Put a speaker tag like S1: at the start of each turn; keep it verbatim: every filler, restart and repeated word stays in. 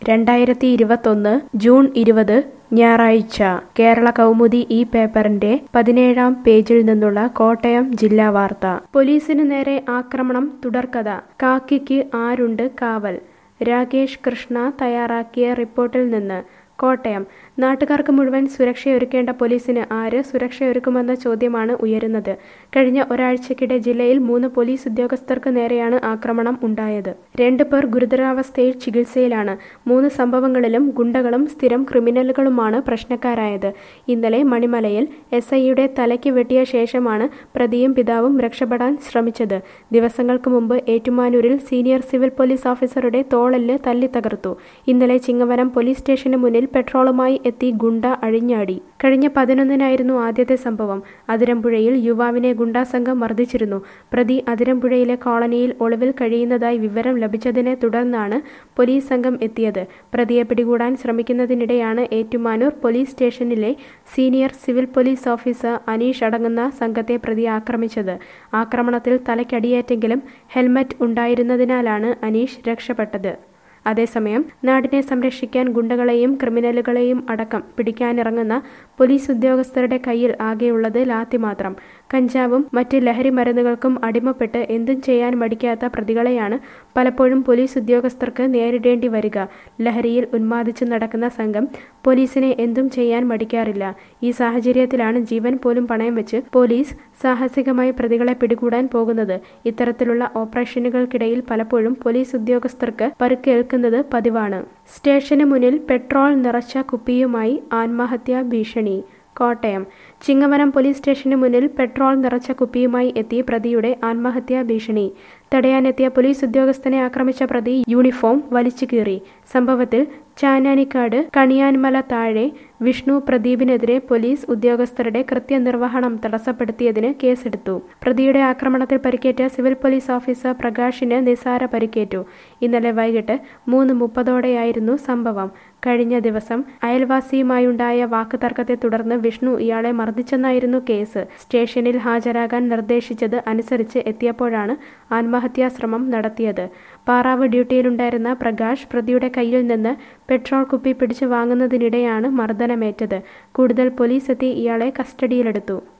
S1: രണ്ടായിരത്തി ഇരുപത്തൊന്ന് ജൂൺ ഇരുപത് ഞായറാഴ്ച കേരള കൗമുദി ഈ പേപ്പറിന്റെ പതിനേഴാം പേജിൽ നിന്നുള്ള കോട്ടയം ജില്ലാ വാർത്ത. പോലീസിന് നേരെ ആക്രമണം തുടർക്കഥ. കാക്കിക്ക് ആരുണ്ട് കാവൽ. രാകേഷ് കൃഷ്ണ തയ്യാറാക്കിയ റിപ്പോർട്ടിൽ നിന്ന്. കോട്ടയം. നാട്ടുകാർക്ക് മുഴുവൻ സുരക്ഷയൊരുക്കേണ്ട പോലീസിന് ആര് സുരക്ഷയൊരുക്കുമെന്ന ചോദ്യമാണ് ഉയരുന്നത്. കഴിഞ്ഞ ഒരാഴ്ചക്കിടെ ജില്ലയിൽ മൂന്ന് പോലീസ് ഉദ്യോഗസ്ഥർക്ക് നേരെയാണ് ആക്രമണം ഉണ്ടായത്. രണ്ടു പേർ ഗുരുതരാവസ്ഥയിൽ ചികിത്സയിലാണ്. മൂന്ന് സംഭവങ്ങളിലും ഗുണ്ടകളും സ്ഥിരം ക്രിമിനലുകളുമാണ് പ്രശ്നക്കാരായത്. ഇന്നലെ മണിമലയിൽ എസ് ഐയുടെ തലയ്ക്ക് വെട്ടിയ ശേഷമാണ് പ്രതിയും പിതാവും രക്ഷപ്പെടാൻ ശ്രമിച്ചത്. ദിവസങ്ങൾക്ക് മുമ്പ് ഏറ്റുമാനൂരിൽ സീനിയർ സിവിൽ പോലീസ് ഓഫീസറുടെ തോളെല്ല് തല്ലിത്തകർത്തു. ഇന്നലെ ചിങ്ങവനം പോലീസ് സ്റ്റേഷന് മുന്നിൽ പെട്രോളുമായി എത്തി ഗുണ്ട അഴിഞ്ഞാടി. കഴിഞ്ഞ പതിനൊന്നിനായിരുന്നു ആദ്യത്തെ സംഭവം. അതിരമ്പുഴയിൽ യുവാവിനെ ഗുണ്ടാസംഘം മർദ്ദിച്ചിരുന്നു. പ്രതി അതിരമ്പുഴയിലെ കോളനിയിൽ ഒളിവിൽ കഴിയുന്നതായി വിവരം ലഭിച്ചതിനെ തുടർന്നാണ് പോലീസ് സംഘം എത്തിയത്. പ്രതിയെ പിടികൂടാൻ ശ്രമിക്കുന്നതിനിടെയാണ് ഏറ്റുമാനൂർ പോലീസ് സ്റ്റേഷനിലെ senior civil police officer Aneesh അടങ്ങുന്ന സംഘത്തെ പ്രതി ആക്രമിച്ചത്. ആക്രമണത്തിൽ തലയ്ക്കടിയേറ്റെങ്കിലും ഹെൽമറ്റ് ഉണ്ടായിരുന്നതിനാലാണ് അനീഷ് രക്ഷപ്പെട്ടത്. അതേസമയം നാടിനെ സംരക്ഷിക്കാൻ ഗുണ്ടകളെയും ക്രിമിനലുകളെയും അടക്കം പിടിക്കാനിറങ്ങുന്ന പോലീസ് ഉദ്യോഗസ്ഥരുടെ കയ്യിൽ ആകെയുള്ളത് ലാത്തി മാത്രം. കഞ്ചാവും മറ്റ് ലഹരി മരുന്നുകൾക്കും അടിമപ്പെട്ട് എന്തും ചെയ്യാൻ മടിക്കാത്ത പ്രതികളെയാണ് പലപ്പോഴും പോലീസ് ഉദ്യോഗസ്ഥർക്ക് നേരിടേണ്ടി വരിക. ലഹരിയിൽ ഉന്മാദിച്ചു നടക്കുന്ന സംഘം പോലീസിനെ എന്തും ചെയ്യാൻ മടിക്കാറില്ല. ഈ സാഹചര്യത്തിലാണ് ജീവൻ പോലും പണയം വെച്ച് പോലീസ് സാഹസികമായി പ്രതികളെ പിടികൂടാൻ പോകുന്നത്. ഇത്തരത്തിലുള്ള ഓപ്പറേഷനുകൾക്കിടയിൽ പലപ്പോഴും പോലീസ് ഉദ്യോഗസ്ഥർക്ക് പരുക്കേൽക്കുന്നത് പതിവാണ്. സ്റ്റേഷന് മുന്നിൽ പെട്രോൾ നിറച്ച കുപ്പിയുമായി ആത്മഹത്യാ ഭീഷണി. കോട്ടയം. ചിങ്ങവനം പോലീസ് സ്റ്റേഷന് മുന്നിൽ പെട്രോൾ നിറച്ച കുപ്പിയുമായി എത്തി പ്രതിയുടെ ആത്മഹത്യാ ഭീഷണി. തടയാനെത്തിയ പോലീസ് ഉദ്യോഗസ്ഥനെ ആക്രമിച്ച പ്രതി യൂണിഫോം വലിച്ചു കീറി. സംഭവത്തിൽ ചാനാനിക്കാട് കണിയാൻമല താഴെ വിഷ്ണു പ്രദീപിനെതിരെ പോലീസ് ഉദ്യോഗസ്ഥരുടെ കൃത്യനിർവഹണം തടസ്സപ്പെടുത്തിയതിന് കേസെടുത്തു. പ്രതിയുടെ ആക്രമണത്തിൽ പരിക്കേറ്റ സിവിൽ പോലീസ് ഓഫീസർ പ്രകാശിന് നിസാര പരിക്കേറ്റു. ഇന്നലെ വൈകിട്ട് മൂന്ന് മുപ്പതോടെയായിരുന്നു സംഭവം. കഴിഞ്ഞ ദിവസം അയൽവാസിയുമായുണ്ടായ വാക്കുതർക്കത്തെ തുടർന്ന് വിഷ്ണു ഇയാളെ മർദ്ദിച്ചെന്നായിരുന്നു കേസ്. സ്റ്റേഷനിൽ ഹാജരാകാൻ നിർദ്ദേശിച്ചത് അനുസരിച്ച് എത്തിയപ്പോഴാണ് ആത്മഹത്യാശ്രമം നടത്തിയത്. പാറാവ് ഡ്യൂട്ടിയിലുണ്ടായിരുന്ന പ്രകാശ് പ്രതിയുടെ കയ്യിൽ നിന്ന് പെട്രോൾ കുപ്പി പിടിച്ചു വാങ്ങുന്നതിനിടെയാണ് മർദ്ദനമേറ്റത്. കൂടുതൽ പോലീസ് എത്തി ഇയാളെ കസ്റ്റഡിയിലെടുത്തു.